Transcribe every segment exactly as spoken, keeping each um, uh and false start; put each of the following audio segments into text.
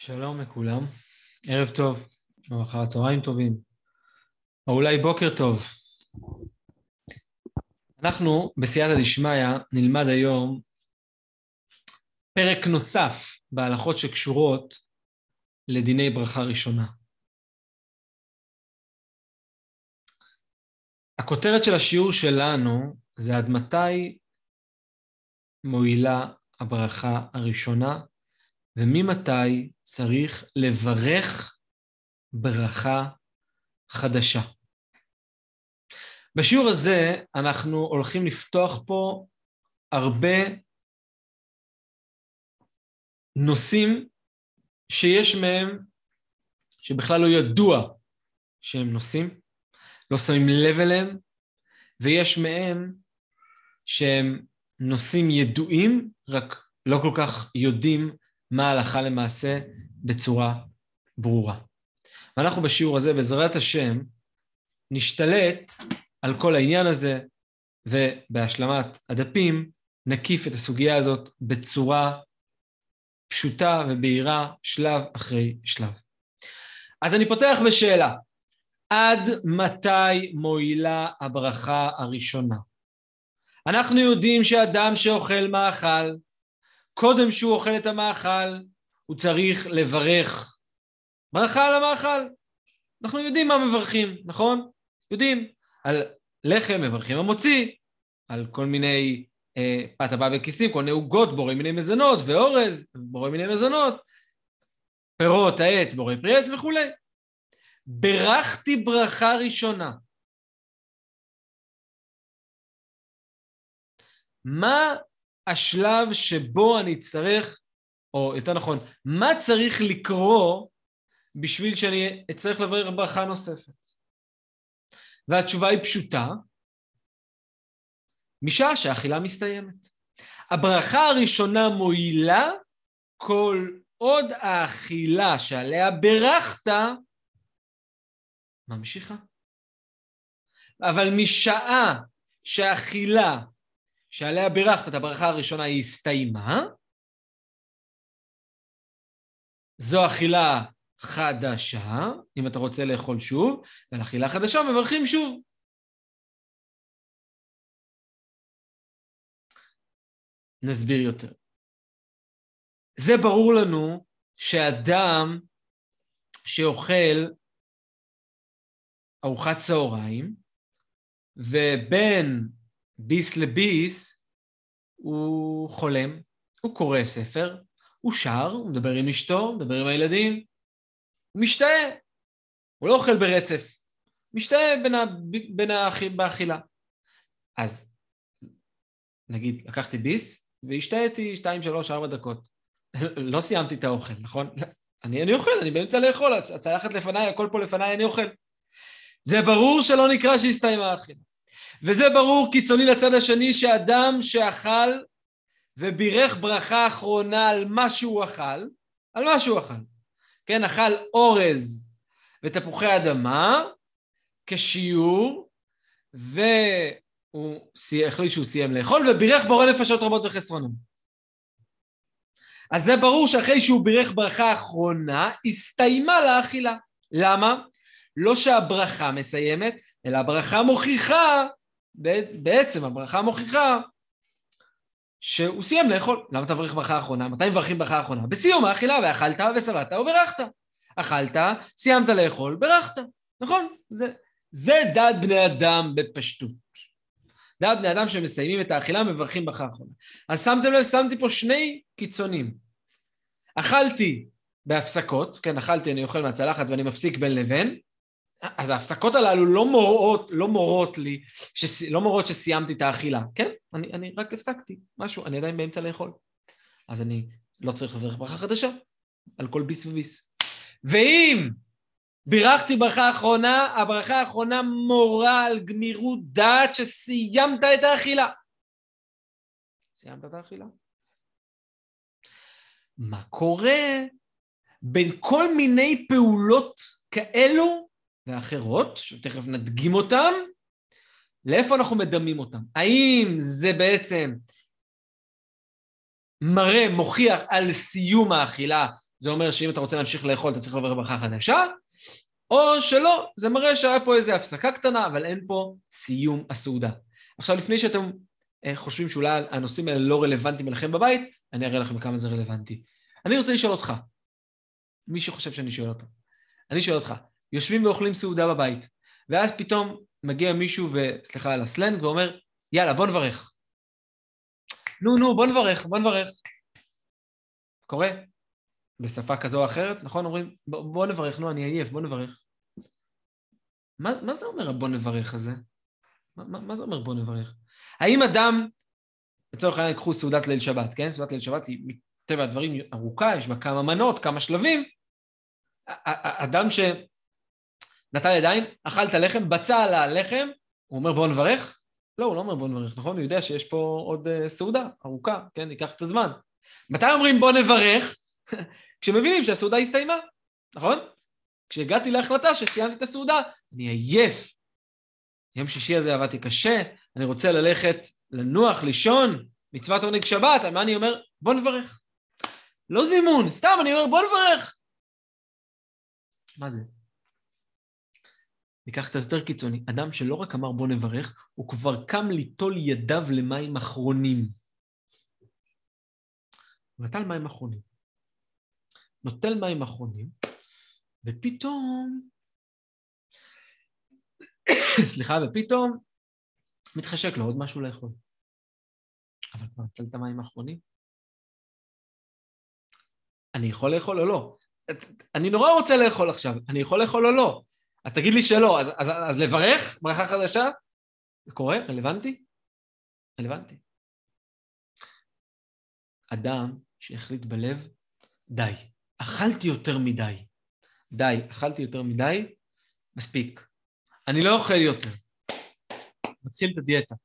שלום לכולם, ערב טוב, או אחר הצהריים טובים, או אולי בוקר טוב. אנחנו בסייעתא דשמיא נלמד היום פרק נוסף בהלכות שקשורות לדיני ברכה ראשונה. הכותרת של השיעור שלנו זה עד מתי מועילה הברכה הראשונה, וממתי צריך לברך ברכה חדשה. בשיעור הזה אנחנו הולכים לפתוח פה הרבה נושאים שיש מהם שבכלל לא ידוע שהם נושאים, לא שמים לב אליהם, ויש מהם שהם נושאים ידועים, רק לא כל כך יודעים מה ההלכה למעשה בצורה ברורה. ואנחנו בשיעור הזה, בעזרת השם, נשתלט על כל העניין הזה, ובהשלמת הדפים נקיף את הסוגיה הזאת בצורה פשוטה ובהירה, שלב אחרי שלב. אז אני פותח בשאלה, עד מתי מועילה הברכה הראשונה? אנחנו יודעים שאדם שאוכל מאכל, קודם שהוא אוכל את המאכל, הוא צריך לברך ברכה על המאכל. אנחנו יודעים מה מברכים, נכון? יודעים. על לחם מברכים המוציא, על כל מיני אה, פת הבא בכיסים, כל מיני עוגות, בורא מיני מזונות, ואורז, בורא מיני מזונות, פירות, העץ, בורא פרי עץ וכו'. ברכתי ברכה ראשונה. מה השלב שבו אני צריך, או יותר נכון, מה צריך לקרוא בשביל שאני אצטרך לברך ברכה נוספת? והתשובה היא פשוטה, משעה שהאכילה מסתיימת. הברכה הראשונה מועילה כל עוד האכילה שעליה ברכת ממשיכה. אבל משעה שהאכילה שעליה ברכת את הברכה הראשונה היא הסתיימה, זו אכילה חדשה, אם אתה רוצה לאכול שוב, ועל אכילה חדשה מברכים שוב. נסביר יותר. זה ברור לנו שאדם שאוכל ארוחת צהריים, ובין ביס לביס הוא חולם, הוא קורא ספר, הוא שר, הוא מדבר עם אשתו, הוא מדבר עם הילדים, הוא משתאה, הוא לא אוכל ברצף, משתאה בין, ה, בין האכיל, באכילה. אז נגיד, לקחתי ביס והשתאיתי שתיים, שלוש, ארבע דקות. לא סיימתי את האוכל, נכון? אני, אני אוכל, אני באמצע לאכול, הצלחת לפניי, הכל פה לפניי, אני אוכל. זה ברור שלא נקרא שהסתיימה האכילה. וזה ברור קיצוני לצד השני שאדם שאכל ובירך ברכה אחרונה על מה שהוא אכל, על מה שהוא אכל. כן, אכל אורז ותפוחי אדמה כשיעור, והוא החליט שהוא סיים לאכול, ובירך בורא נפשות רבות וחסרונות. אז זה ברור שאחרי שהוא בירך ברכה אחרונה, הסתיימה לאכילה. למה? לא שהברכה מסיימת, אלא הברכה מוכיחה, בעצם הברכה מוכיחה, שהוא סיים לאכול. למה אתה מברך ברכה האחרונה? מתי מברכים ברכה האחרונה? בסיום האכילה, ואכלת ושבעת וברכת. אכלת, סיימת לאכול, ברכת. נכון? זה, זה דעת בני אדם בפשטות. דעת בני אדם שמסיימים את האכילה, מברכים ברכה האחרונה. אז שמתם לב, שמתי פה שני קיצונים. אכלתי בהפסקות, כן, אכלתי, אני אוכל מהצלחת ואני מפסיק בין לבין, אז ההפסקות הללו לא מורות, לא מורות לי, שס, לא מורות שסיימתי את האכילה, כן? אני, אני רק הפסקתי משהו, אני עדיין באמצע לאכול. אז אני לא צריך לברך ברכה חדשה, על כל ביס וביס. ואם בירכתי ברכה האחרונה, הברכה האחרונה מורה על גמירות דעת שסיימת את האכילה. סיימת את האכילה. מה קורה בין כל מיני פעולות כאלו ואחרות, שתכף נדגים אותם, לאיפה אנחנו מדמים אותם? האם זה בעצם מראה, מוכיח על סיום האכילה, זה אומר שאם אתה רוצה להמשיך לאכול, אתה צריך לעבור ברכה חדשה, או שלא, זה מראה שהיה פה איזו הפסקה קטנה, אבל אין פה סיום הסעודה. עכשיו, לפני שאתם חושבים שאולי הנושאים האלה לא רלוונטיים אליכם בבית, אני אראה לכם כמה זה רלוונטי. אני רוצה לשאול אותך, מי שחושב שאני שואל אותך, אני שואל אותך, יושבים ואוכלים סעודה בבית, ואז פתאום מגיע מישהו, וסליחה על הסלנג, ואומר, יאללה, בוא נברך. נו, נו, בוא נברך, בוא נברך. קורה? בשפה כזו או אחרת, נכון? אומרים, בוא, בוא נברך, נו, אני עייף, בוא נברך. מה, מה זה אומר בוא נברך הזה? מה, מה, מה זה אומר בוא נברך? האם אדם, לצורך העניין, יקחו סעודת ליל שבת, כן? סעודת ליל שבת היא מטבע הדברים ארוכה, יש בה כמה מנות, כמה שלבים. אדם שנטל ידיים, אכל את הלחם, בצע על הלחם, הוא אומר בוא נברך? לא, הוא לא אומר בוא נברך, נכון? הוא יודע שיש פה עוד סעודה ארוכה, כן? ייקח קצת זמן. מתי אומרים בוא נברך? כשמבינים שהסעודה הסתיימה, נכון? כשהגעתי להחלטה שסיימתי את הסעודה, אני עייף. יום שישי הזה עבדתי קשה, אני רוצה ללכת לנוח, לישון, מצוות עונג שבת, מה אני אומר? בוא נברך. לא זימון, סתם אני אומר בוא נברך. מה זה? ניקח קצת יותר קיצוני, אדם שלא רק אמר בוא נברך, הוא כבר קם ליטול ידיו למים אחרונים. הוא נטל מים אחרונים. נוטל מים אחרונים, ופתאום, סליחה, ופתאום מתחשק לו עוד משהו לאכול. אבל כבר נטל את המים האחרונים. אני יכול לאכול או לא? אני נורא רוצה לאכול עכשיו, אני יכול לאכול או לא? אז תגיד לי שלא, אז, אז, אז לברך ברכה חדשה? זה קורה? רלוונטי? רלוונטי. אדם שהחליט בלב, די. אכלתי יותר מדי. די, אכלתי יותר מדי, מספיק. אני לא אוכל יותר. מתחיל את הדיאטה.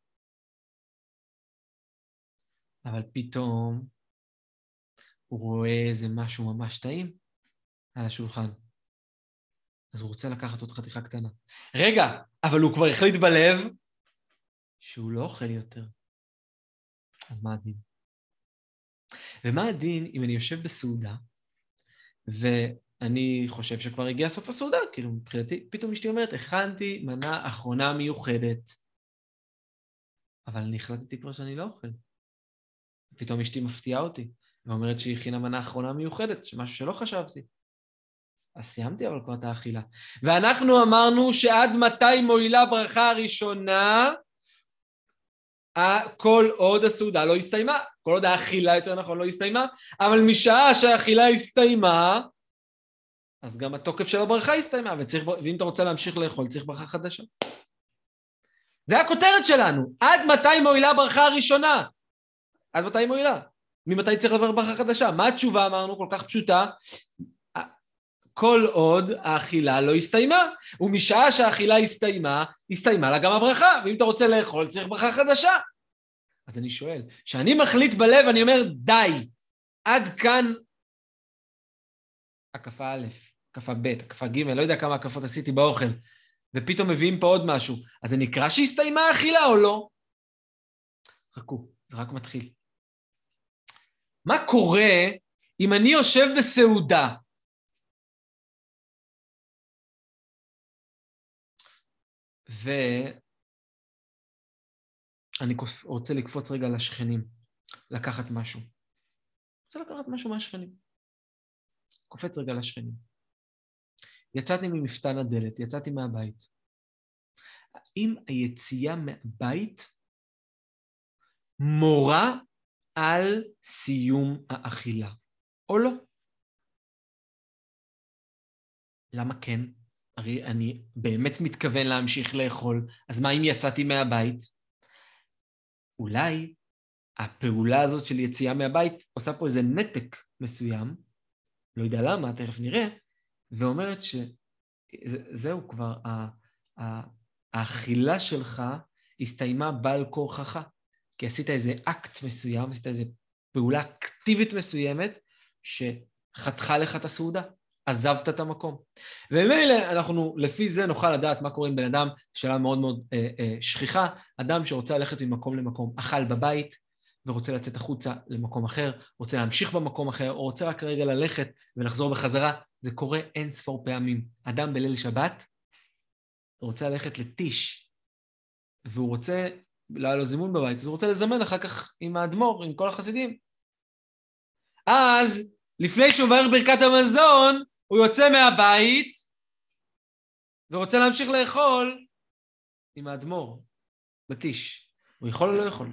אבל פתאום הוא רואה איזה משהו ממש טעים על השולחן. אז הוא רוצה לקחת עוד חתיכה קטנה. רגע, אבל הוא כבר החליט בלב שהוא לא אוכל יותר. אז מה הדין? ומה הדין אם אני יושב בסעודה, ואני חושב שכבר הגיע סוף הסעודה, כאילו מבחינתי, פתאום אשתי אומרת, הכנתי מנה אחרונה מיוחדת, אבל אני החלטתי כבר שאני לא אוכל. פתאום אשתי מפתיעה אותי, ואומרת שהיא הכינה מנה אחרונה מיוחדת, שמשהו שלא חשבתי. אז סיימתי אבל כבר את האכילה. ואנחנו אמרנו שעד מתי מועילה ברכה הראשונה, כל עוד הסעודה לא הסתיימה, כל עוד האכילה יותר נכון לא הסתיימה, אבל משעה שהאכילה הסתיימה, אז גם התוקף של הברכה הסתיימה, וצריך, ואם אתה רוצה להמשיך לאכול, צריך ברכה חדשה. זה הכותרת שלנו, עד מתי מועילה ברכה הראשונה? עד מתי מועילה? ממתי צריך לעבור ברכה חדשה? מה התשובה אמרנו כל כך פשוטה? כל עוד האכילה לא הסתיימה, ומשעה שהאכילה הסתיימה, הסתיימה לה גם הברכה, ואם אתה רוצה לאכול, צריך ברכה חדשה. אז אני שואל, שאני מחליט בלב, אני אומר, די, עד כאן הקפה א', הקפה ב', הקפה ג', לא יודע כמה הקפות עשיתי באוכל, ופתאום מביאים פה עוד משהו, אז זה נקרא שהסתיימה האכילה או לא? חכו, זה רק מתחיל. מה קורה אם אני יושב בסעודה, ואני רוצה לקפוץ רגע לשכנים, לקחת משהו. רוצה לקחת משהו מהשכנים. קופץ רגע לשכנים. יצאתי ממפתן הדלת, יצאתי מהבית. האם היציאה מהבית מורה על סיום האכילה, או לא? למה כן? הרי אני באמת מתכוון להמשיך לאכול, אז מה אם יצאתי מהבית? אולי הפעולה הזאת של יציאה מהבית עושה פה איזה נתק מסוים, לא יודע למה, תכף נראה, ואומרת שזהו כבר, האכילה שלך הסתיימה בעל כורחך, כי עשית איזה אקט מסוים, עשית איזה פעולה אקטיבית מסוימת, שחתכה לך את הסעודה. עזבת את המקום. וממילא אנחנו לפי זה נוכל לדעת מה קורה עם בן אדם, שאלה מאוד מאוד אה, אה, שכיחה, אדם שרוצה ללכת ממקום למקום, אכל בבית, ורוצה לצאת החוצה למקום אחר, רוצה להמשיך במקום אחר, או רוצה רק רגע ללכת ולחזור בחזרה, זה קורה אין ספור פעמים. אדם בליל שבת רוצה ללכת לטיש, והוא רוצה, לא היה לו זימון בבית, אז הוא רוצה לזמן אחר כך עם האדמו"ר, עם כל החסידים. אז, לפני שהוא מברך ברכת המזון, הוא יוצא מהבית, ורוצה להמשיך לאכול עם האדמו"ר, בטיש. הוא יכול או לא יכול?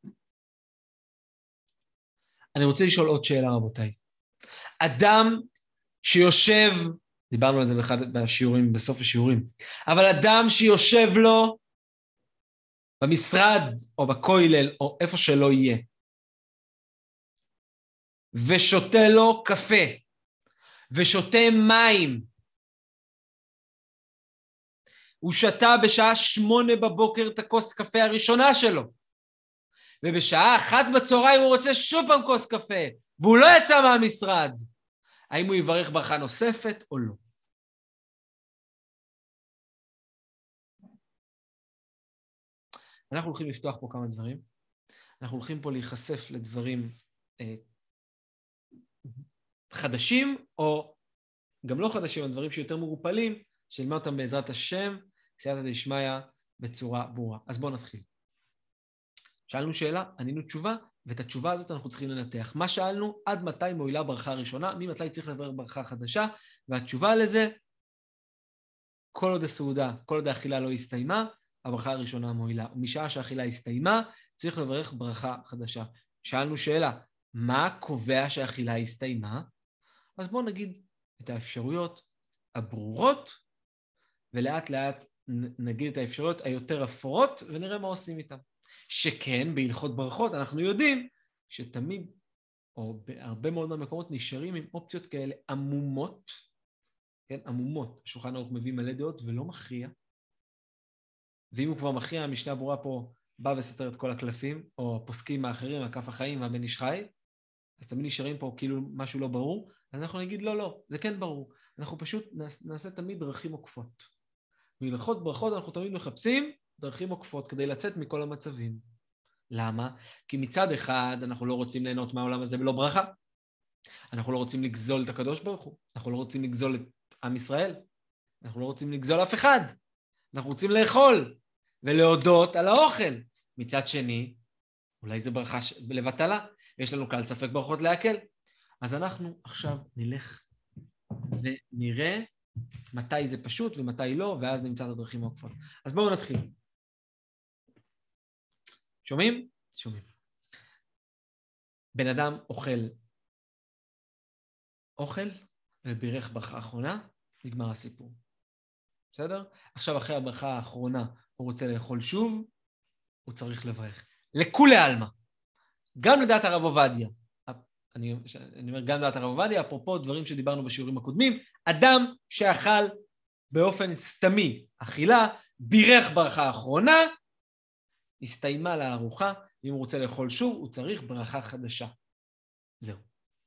אני רוצה לשאול עוד שאלה, רבותיי. אדם שיושב, דיברנו על זה באחד בשיעורים, בסוף השיעורים, אבל אדם שיושב לו במשרד או בכולל או איפה שלא יהיה, ושותה לו קפה, ושותה מים, הוא שתה בשעה שמונה בבוקר את הכוס קפה הראשונה שלו, ובשעה אחת בצהריים הוא רוצה שוב פעם כוס קפה, והוא לא יצא מהמשרד. האם הוא יברך ברכה נוספת או לא? אנחנו הולכים לפתוח פה כמה דברים. אנחנו הולכים פה להיחשף לדברים אה, חדשים, או גם לא חדשים, דברים שיותר מרופלים, שלמד אותם בעזרת השם, סייעתא דשמיא בצורה ברורה. אז בואו נתחיל. שאלנו שאלה, ענינו תשובה, ואת התשובה הזאת אנחנו צריכים לנתח. מה שאלנו? עד מתי מועילה ברכה הראשונה? ממתי צריך לברך ברכה חדשה? והתשובה לזה, כל עוד הסעודה, כל עוד האכילה לא הסתיימה, הברכה הראשונה מועילה. ומשעה שהאכילה הסתיימה, צריך לברך ברכה חדשה. שאלנו שאלה, מה קובע שהאכילה הסתיימה? אז בואו נגיד את האפשרויות הברורות, ולאט לאט נגיד את האפשרויות היותר אפורות, ונראה מה עושים איתן. שכן, בהלכות ברכות, אנחנו יודעים שתמיד, או בהרבה מאוד מהמקומות, נשארים עם אופציות כאלה עמומות, כן, עמומות. השולחן ערוך מביא מלא דעות ולא מכריע, ואם הוא כבר מכריע, המשנה ברורה פה בא וסותר את כל הקלפים, או הפוסקים האחרים, הכף החיים והבן איש חי, אז תמיד נשארים פה כאילו משהו לא ברור, אז אנחנו נגיד לא, לא, זה כן ברור. אנחנו פשוט נעשה תמיד דרכים עוקפות. בהלכות ברכות אנחנו תמיד מחפשים דרכים עוקפות כדי לצאת מכל המצבים. למה? כי מצד אחד אנחנו לא רוצים ליהנות מהעולם הזה ולא ברכה. אנחנו לא רוצים לגזול את הקדוש ברוך הוא. אנחנו לא רוצים לגזול את עם ישראל. אנחנו לא רוצים לגזול אף אחד. אנחנו רוצים לאכול ולהודות על האוכל. מצד שני, אולי זה ברכה לבטלה. יש לנו קל ספק ברכות להקל. אז אנחנו עכשיו נלך ונראה מתי זה פשוט ומתי לא, ואז נמצא את הדרכים העוקפות. אז בואו נתחיל. שומעים? שומעים. בן אדם אוכל אוכל ובירך ברכה האחרונה, נגמר הסיפור. בסדר? עכשיו אחרי הברכה האחרונה הוא רוצה לאכול שוב, הוא צריך לברך. לכולי עלמא. גם לדעת הרב עובדיה. אני, אני אומר גם לדעת הרב עובדיה, אפרופו דברים שדיברנו בשיעורים הקודמים, אדם שאכל באופן סתמי אכילה, בירך ברכה האחרונה, הסתיימה לארוחה, אם הוא רוצה לאכול שוב, הוא צריך ברכה חדשה. זהו.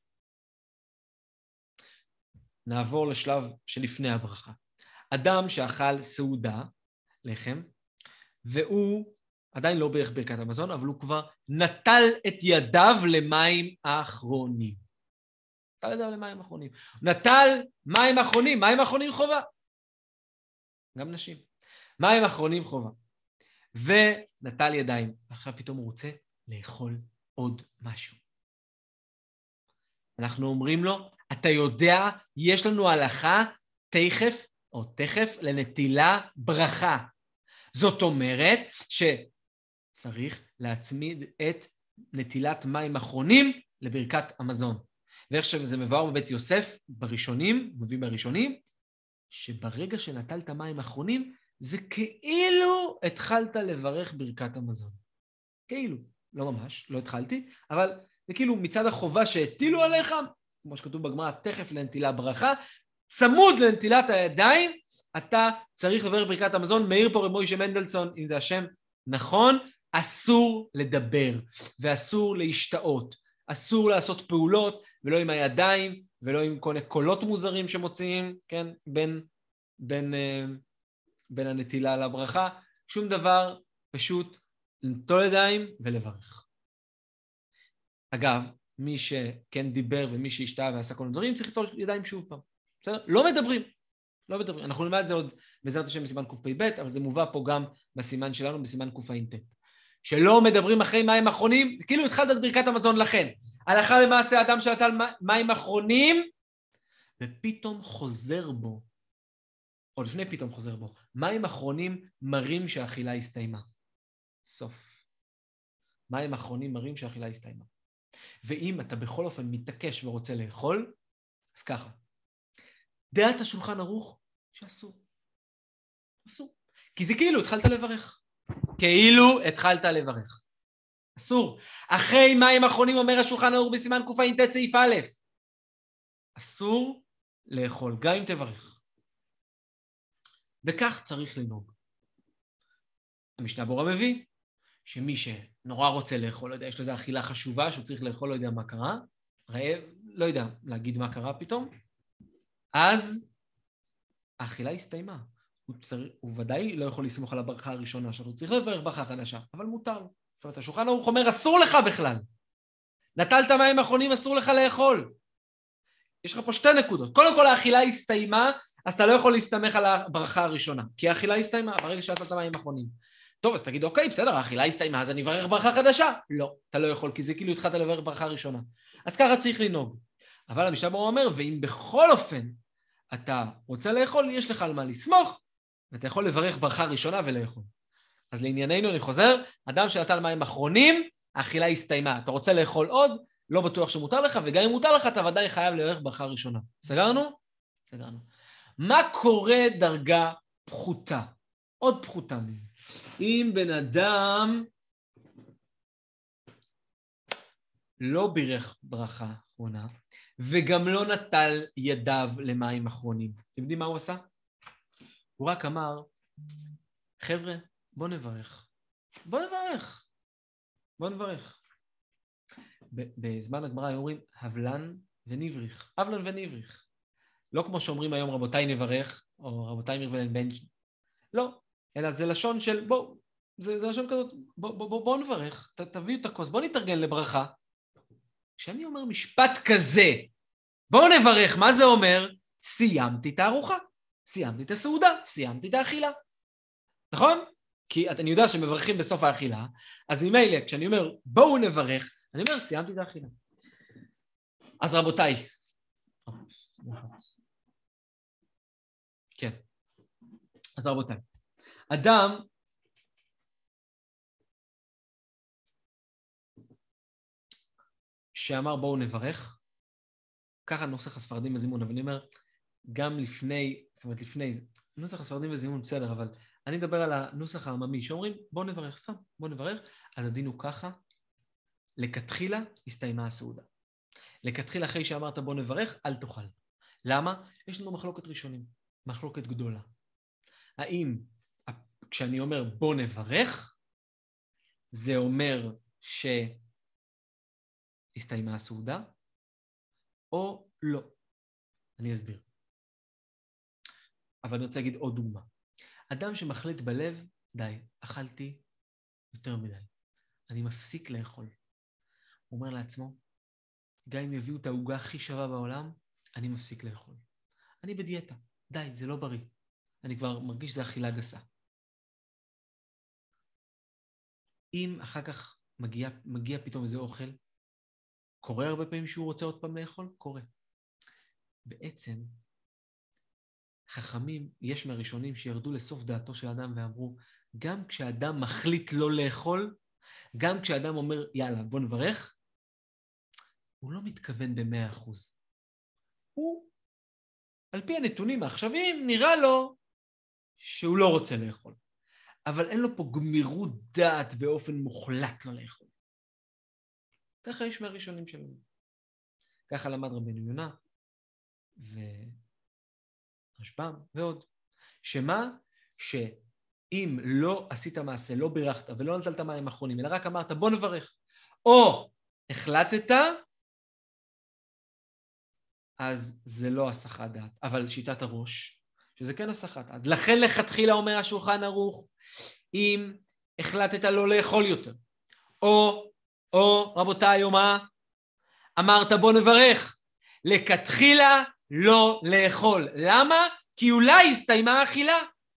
נעבור לשלב שלפני הברכה. אדם שאכל סעודה, לחם, והוא עדיין לא בירך ברכת המזון, אבל הוא כבר נטל את ידיו למים האחרונים. נטל ידיו למים האחרונים. נטל מים אחרונים, מים אחרונים חובה. גם נשים. מים אחרונים חובה. ונטל ידיים. עכשיו פתאום הוא רוצה לאכול עוד משהו. אנחנו אומרים לו, אתה יודע, יש לנו הלכה תכף או תכף לנטילה ברכה. זאת אומרת שצריך להצמיד את נטילת מים אחרונים לברכת המזון. ואיך שזה מבואר בבית יוסף בראשונים, מביא בראשונים, שברגע שנטלת מים אחרונים, זה כאילו התחלת לברך ברכת המזון. כאילו, לא ממש, לא התחלתי, אבל זה כאילו מצד החובה שהטילו עליך, כמו שכתוב בגמרא, תכף לנטילה ברכה, צמוד לנטילת הידיים, אתה צריך לברך ברכת המזון. מאיר פה רב מוישה מנדלסון, אם זה השם נכון, אסור לדבר, ואסור להשתאות, אסור לעשות פעולות, ולא עם הידיים, ולא עם כל קולות מוזרים שמוציאים, כן, בין, בין, בין הנטילה לברכה, שום דבר, פשוט לנטול ידיים ולברך. אגב, מי שכן דיבר ומי שהשתעה ועשה כל הדברים, צריך לטול ידיים שוב פעם. בסדר? לא מדברים. לא מדברים. אנחנו נלמד את זה עוד בעזרת השם בסימן קפ"ב, אבל זה מובא פה גם בסימן שלנו, בסימן קע"ט. שלא מדברים אחרי מים אחרונים, כאילו התחלת את ברכת המזון לכן. הלכה למעשה אדם שנטל מים אחרונים, ופתאום חוזר בו, או לפני פתאום חוזר בו, מים אחרונים מראים שהאכילה הסתיימה. סוף. מים אחרונים מראים שהאכילה הסתיימה. ואם אתה בכל אופן מתעקש ורוצה לאכול, אז ככה. דעת השולחן ערוך שאסור. אסור. כי זה כאילו התחלת לברך. כאילו התחלת לברך. אסור. אחרי מים אחרונים אומר השולחן ערוך בסימן קע"ט סעיף א', אסור לאכול, גם אם תברך. וכך צריך לנהוג. המשנה ברורה מביא שמי שנורא רוצה לאכול, לא יודע, יש לו איזו אכילה חשובה שהוא צריך לאכול, לא יודע מה קרה, רעב, לא יודע להגיד מה קרה פתאום, אז האכילה הסתיימה. הוא, צר... הוא ודאי לא יכול לסמוך על הברכה הראשונה שלו, הוא צריך לברך ברכה חדשה, אבל מותר. זאת אומרת, השולחן ערוך אומר, אסור לך בכלל. נטלת מים אחרונים, אסור לך לאכול. יש לך פה שתי נקודות. קודם כל, האכילה הסתיימה, אז אתה לא יכול להסתמך על הברכה הראשונה, כי האכילה הסתיימה ברגע שנטלת מים אחרונים. טוב, אז תגיד, אוקיי, בסדר, האכילה הסתיימה, אז אני אברך ברכה חדשה. לא, אתה לא יכול, כי זה כאילו התחלת לברך ברכה ראשונה. אז ככה צריך לנהוג. אבל המשנה ברורה אומר, ואם בכל אופן אתה רוצה לאכול, יש לך על מה לסמוך, ואתה יכול לברך ברכה ראשונה ולאכול. אז לענייננו אני חוזר, אדם שנטל מים אחרונים, האכילה הסתיימה. אתה רוצה לאכול עוד, לא בטוח שמותר לך, וגם אם מותר לך, אתה ודאי חייב לברך ברכה ראשונה. סגרנו? סגרנו. מה קורה דרגה פחותה? עוד פחותה מזה. אם בן אדם לא בירך ברכה אחרונה, וגם לא נטל ידיו למים אחרונים. אתם יודעים מה הוא עשה? הוא רק אמר, חבר'ה, בוא נברך. בוא נברך. בוא נברך. בזמן הגמרא אומרים, הבלן ונבריך. הבלן ונבריך. לא כמו שאומרים היום, רבותיי נברך, או רבותיי נברך בן... לא, אלא זה לשון של, בוא, זה, זה לשון כזאת, בוא, בוא, בוא, בוא נברך, ת, תביאו את הכוס, בוא נתארגן לברכה. כשאני אומר משפט כזה, בואו נברך, מה זה אומר? סיימתי את הארוחה, סיימתי את הסעודה, סיימתי את האכילה. נכון? כי אני יודע שמברכים בסוף האכילה, אז ממילא, כשאני אומר בואו נברך, אני אומר סיימתי את האכילה. אז רבותיי, כן, אז רבותיי, אדם שאמר בואו נברך, ככה נוסח הספרדים בזימון, אבל אני אומר, גם לפני, זאת אומרת לפני, נוסח הספרדים בזימון בסדר, אבל אני מדבר על הנוסח העממי, שאומרים בואו נברך, סתם, בואו נברך, אז הדין הוא ככה, לכתחילה הסתיימה הסעודה. לכתחילה אחרי שאמרת בואו נברך, אל תאכל. למה? יש לנו מחלוקת ראשונים, מחלוקת גדולה. האם כשאני אומר בואו נברך, זה אומר שהסתיימה הסעודה, או לא. אני אסביר. אבל אני רוצה להגיד עוד דוגמה. אדם שמחליט בלב, די, אכלתי יותר מדי. אני מפסיק לאכול. הוא אומר לעצמו, גם אם יביאו את העוגה הכי שווה בעולם, אני מפסיק לאכול. אני בדיאטה. די, זה לא בריא. אני כבר מרגיש שזה אכילה גסה. אם אחר כך מגיע, מגיע פתאום איזה אוכל, קורה הרבה פעמים שהוא רוצה עוד פעם לאכול? קורה. בעצם, חכמים, יש מהראשונים שירדו לסוף דעתו של אדם ואמרו, גם כשאדם מחליט לא לאכול, גם כשאדם אומר, יאללה, בוא נברך, הוא לא מתכוון במאה אחוז. הוא, על פי הנתונים העכשוויים, נראה לו שהוא לא רוצה לאכול. אבל אין לו פה גמירות דעת באופן מוחלט לא לאכול. ככה יש מהראשונים שלנו. ככה למד רבנו יונה, ורשב"ם ועוד. שמה? שאם לא עשית מעשה, לא בירכת ולא נטלת מים אחרונים, אלא רק אמרת בוא נברך, או החלטת, אז זה לא הסחת דעת. אבל שיטת הראש, שזה כן הסחת דעת. לכן לכתחילה אומר השולחן ערוך, אם החלטת לא לאכול יותר, או, או רבותיי, או מה, אמרת בוא נברך. לכתחילה לא לאכול. למה? כי אולי הסתיימה האכילה.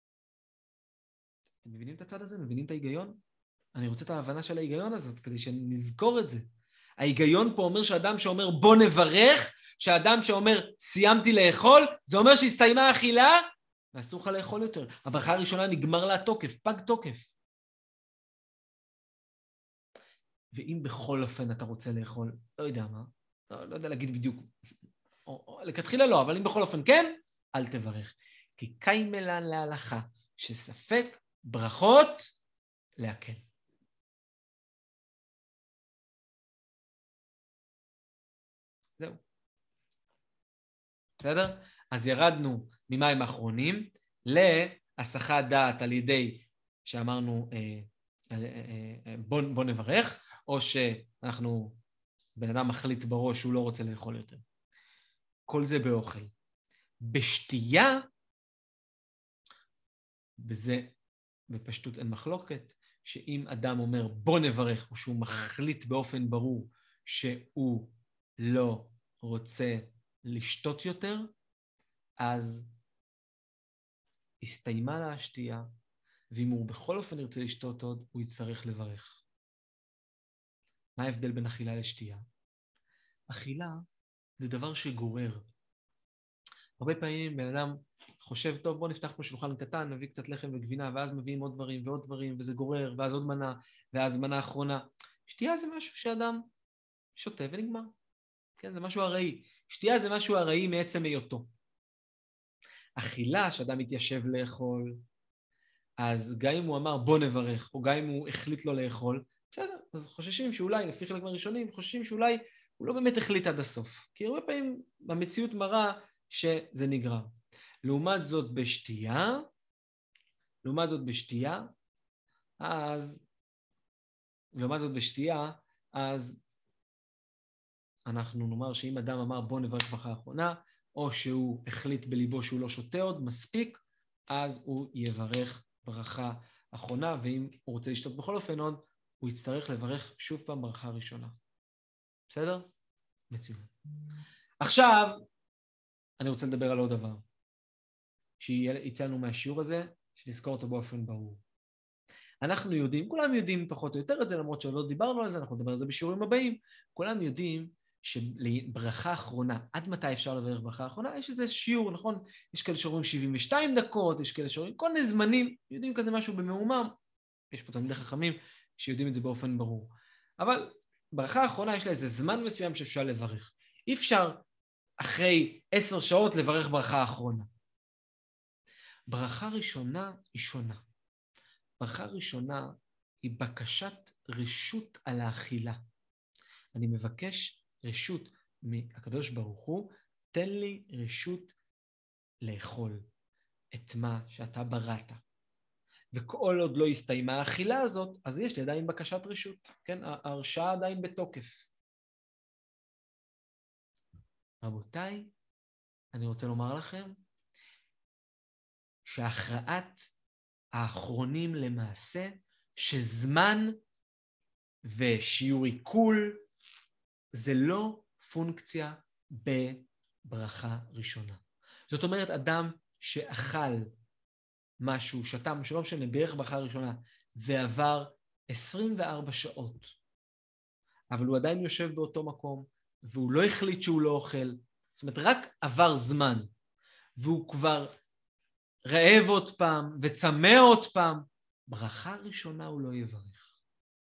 אתם מבינים את הצד הזה? מבינים את ההיגיון? אני רוצה את ההבנה של ההיגיון הזאת, כדי שנזכור את זה. ההיגיון פה אומר שאדם שאומר בוא נברך, שאדם שאומר סיימתי לאכול, זה אומר שהסתיימה האכילה, ואסור לך לאכול יותר. הברכה הראשונה נגמר לה תוקף, פג תוקף. ואם בכל אופן אתה רוצה לאכול, לא יודע מה, לא, לא יודע להגיד בדיוק, או, או, לכתחילה לא, אבל אם בכל אופן כן, אל תברך. כי קיימלה להלכה, שספק ברכות להקל. זהו. בסדר? אז ירדנו ממים האחרונים להסחת דעת על ידי שאמרנו אה, אה, אה, בוא, בוא נברך, או שאנחנו, בן אדם מחליט בראש שהוא לא רוצה לאכול יותר. כל זה באוכל. בשתייה, בזה בפשטות אין מחלוקת, שאם אדם אומר בוא נברך, או שהוא מחליט באופן ברור שהוא לא רוצה לשתות יותר, אז הסתיימה לה השתייה, ואם הוא בכל אופן ירצה לשתות עוד, הוא יצטרך לברך. מה ההבדל בין אכילה לשתייה? אכילה זה דבר שגורר. הרבה פעמים בן אדם חושב, טוב, בוא נפתח פה שולחן קטן, נביא קצת לחם וגבינה, ואז מביאים עוד דברים ועוד דברים, וזה גורר, ואז עוד מנה, ואז מנה אחרונה. שתייה זה משהו שאדם שותה ונגמר. כן, זה משהו הראי. שתייה זה משהו הראי מעצם היותו. אכילה, שאדם מתיישב לאכול, אז גם אם הוא אמר בוא נברך, או גם אם הוא החליט לו לאכול, בסדר, אז חוששים שאולי, לפי חלק מהראשונים, חוששים שאולי הוא לא באמת החליט עד הסוף. כי הרבה פעמים במציאות מראה שזה נגרר. לעומת זאת בשתייה, לעומת זאת בשתייה, אז, לעומת זאת בשתייה, אז אנחנו נאמר שאם אדם אמר בוא נברך ברכה האחרונה, או שהוא החליט בליבו שהוא לא שותה עוד, מספיק, אז הוא יברך ברכה האחרונה, ואם הוא רוצה לשתות בכל אופן עוד, הוא יצטרך לברך שוב פעם ברכה ראשונה. בסדר? מצוין. עכשיו, אני רוצה לדבר על עוד דבר, שיצאנו מהשיעור הזה, שנזכור אותו באופן ברור. אנחנו יודעים, כולם יודעים פחות או יותר את זה, למרות שלא דיברנו על זה, אנחנו נדבר על זה בשיעורים הבאים, כולם יודעים שברכה האחרונה, עד מתי אפשר לברך ברכה האחרונה? יש איזה שיעור, נכון? יש כאלה שאומרים שבעים ושתיים דקות, יש כאלה שאומרים כל מיני זמנים, יודעים כזה משהו במאומם, יש פה תלמידי חכמים שיודעים את זה באופן ברור. אבל ברכה האחרונה יש לה איזה זמן מסוים שאפשר לברך. אי אפשר אחרי עשר שעות לברך ברכה האחרונה. ברכה ראשונה היא שונה. ברכה ראשונה היא בקשת רשות על האכילה. אני מבקש רשות מהקדוש ברוך הוא, תן לי רשות לאכול את מה שאתה בראת. וכל עוד לא הסתיימה האכילה הזאת, אז יש לי עדיין בקשת רשות. כן, ההרשאה עדיין בתוקף. רבותיי, אני רוצה לומר לכם, שהכרעת האחרונים למעשה, שזמן ושיעור עיכול, זה לא פונקציה בברכה ראשונה. זאת אומרת, אדם שאכל משהו, שתם, שלא משנה, בערך ברכה ראשונה, ועבר עשרים וארבע שעות, אבל הוא עדיין יושב באותו מקום, והוא לא החליט שהוא לא אוכל, זאת אומרת, רק עבר זמן, והוא כבר רעב עוד פעם, וצמא עוד פעם, ברכה ראשונה הוא לא יברך.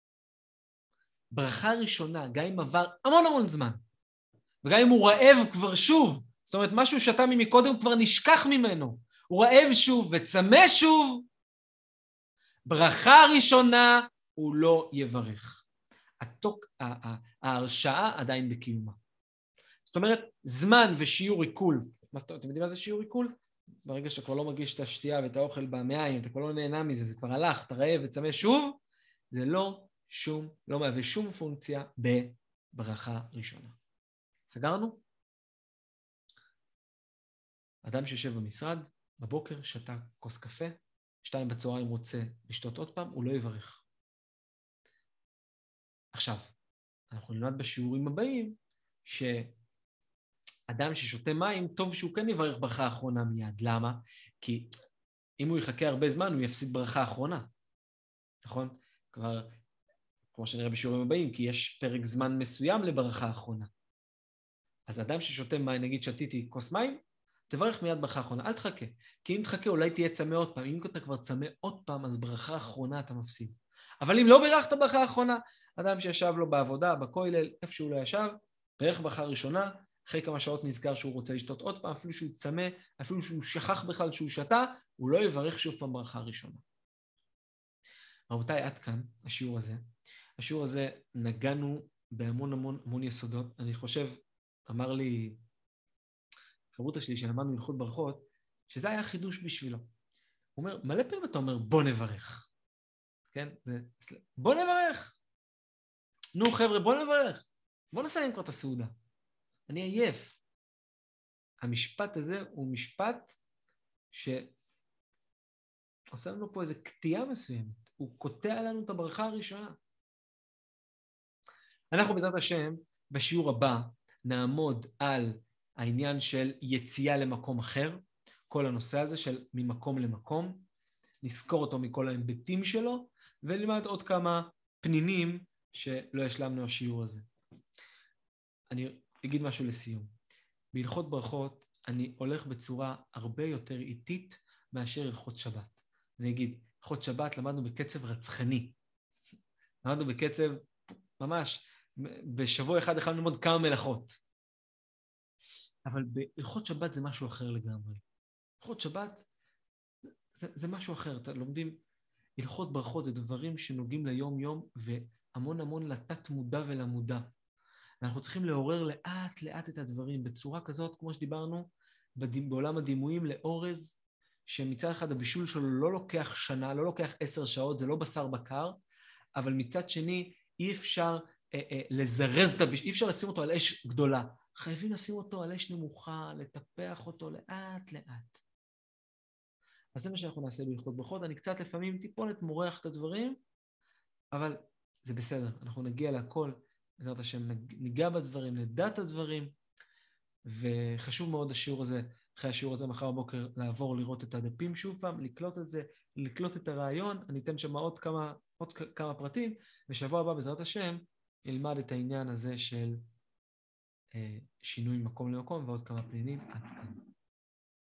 ברכה ראשונה, גם אם עבר המון המון זמן, וגם אם הוא רעב כבר שוב, זאת אומרת, משהו שתה ממקודם כבר נשכח ממנו, הוא רעב שוב וצמא שוב, ברכה ראשונה הוא לא יברך. התוק, ההרשאה עדיין בקיומה. זאת אומרת, זמן ושיעור עיכול, מה זאת אומרת, אתם יודעים מה זה שיעור עיכול? ברגע שאתה כבר לא מרגיש את השתייה ואת האוכל במעיים, אתה כבר לא נהנה מזה, זה כבר הלך, אתה רעב וצמא שוב, זה לא שום, לא מהווה שום פונקציה בברכה ראשונה. סגרנו? אדם שיושב במשרד, בבוקר שתה כוס קפה, שתיים בצהריים רוצה לשתות עוד פעם, הוא לא יברך. עכשיו, אנחנו נלמד בשיעורים הבאים, שאדם ששותה מים, טוב שהוא כן יברך ברכה האחרונה מיד. למה? כי אם הוא יחכה הרבה זמן, הוא יפסיד ברכה האחרונה. נכון? כבר, כמו שנראה בשיעורים הבאים, כי יש פרק זמן מסוים לברכה האחרונה. אז אדם ששותה מים, נגיד שתיתי כוס מים, תברך מיד ברכה האחרונה, אל תחכה. כי אם תחכה, אולי תהיה צמא עוד פעם. אם אתה כבר צמא עוד פעם, אז ברכה האחרונה אתה מפסיד. אבל אם לא בירכת ברכה האחרונה, אדם שישב לו בעבודה, בכולל, איפה שהוא לא ישב, ברך ברכה ראשונה, אחרי כמה שעות נזכר שהוא רוצה לשתות עוד פעם, אפילו שהוא צמא, אפילו שהוא שכח בכלל שהוא שתה, הוא לא יברך שוב פעם ברכה ראשונה. רבותיי, עד כאן, השיעור הזה. השיעור הזה נגענו בהמון המון המון יסודות. אני חושב, אמר לי חברותא שלי שלמדנו הלכות ברכות, שזה היה חידוש בשבילו. הוא אומר, מלא פעמים אתה אומר, בוא נברך. כן? זה, בוא נברך. נו חבר'ה, בוא נברך. בוא נסיים כבר את הסעודה. אני עייף. המשפט הזה הוא משפט שעושה לנו פה איזו קטיעה מסוימת. הוא קוטע לנו את הברכה הראשונה. אנחנו בעזרת השם, בשיעור הבא, נעמוד על העניין של יציאה למקום אחר, כל הנושא הזה של ממקום למקום, נזכור אותו מכל ההיבטים שלו, ולמד עוד כמה פנינים שלא השלמנו השיעור הזה. אני אגיד משהו לסיום. בהלכות ברכות אני הולך בצורה הרבה יותר איטית מאשר הלכות שבת. אני אגיד, הלכות שבת למדנו בקצב רצחני. למדנו בקצב ממש, בשבוע אחד יכולנו ללמוד כמה מלאכות. אבל בהלכות שבת זה משהו אחר לגמרי. הלכות שבת זה, זה משהו אחר. אתה לומדים, הלכות ברכות זה דברים שנוגעים ליום יום והמון המון לתת מודע ולמודע. ואנחנו צריכים לעורר לאט לאט את הדברים בצורה כזאת, כמו שדיברנו, בעולם הדימויים לאורז, שמצד אחד הבישול שלו לא לוקח שנה, לא לוקח עשר שעות, זה לא בשר בקר, אבל מצד שני אי אפשר אה, אה, לזרז את הבישול, אי אפשר לשים אותו על אש גדולה. חייבים לשים אותו על אש נמוכה, לטפח אותו לאט לאט. אז זה מה שאנחנו נעשה בהלכות ברכות. אני קצת לפעמים טיפונת מורח את הדברים, אבל זה בסדר, אנחנו נגיע להכל. בעזרת השם, ניגע בדברים, נדע את הדברים, וחשוב מאוד השיעור הזה, אחרי השיעור הזה מחר בבוקר, לעבור לראות את הדפים שוב פעם, לקלוט את זה, לקלוט את הרעיון, אני אתן שם עוד כמה, עוד כמה פרטים, ושבוע הבא בעזרת השם, נלמד את העניין הזה של אה, שינוי מקום למקום, ועוד כמה פנינים עד כאן.